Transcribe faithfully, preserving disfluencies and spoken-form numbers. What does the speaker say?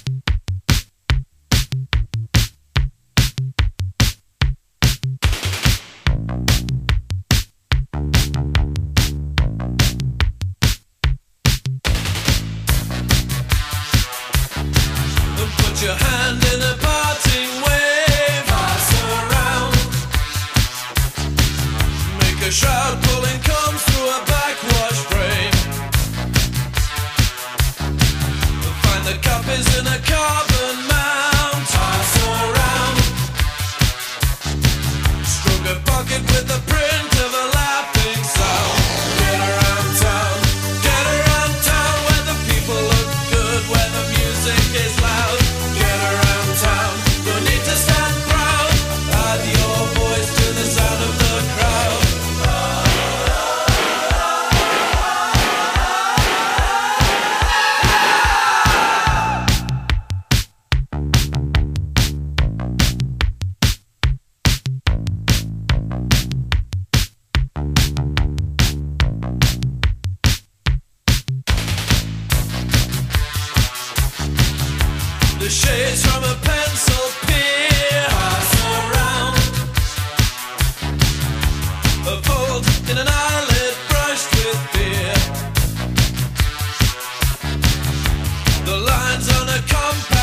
Put your hand in a parting wave, pass around. Make a shroud pulling comes through a backwash frame. Find the copies in a carbon mount, pass around. Stroke a pocket with the print of a laughing sound. Get around town, get around town, where the people look good, where the music is loud. Get around town, no need to stand proud. Add your voice to the sound of the crowd. The shades from a pencil pier pass around. A fold in an eyelid brushed with fear. The lines on a compass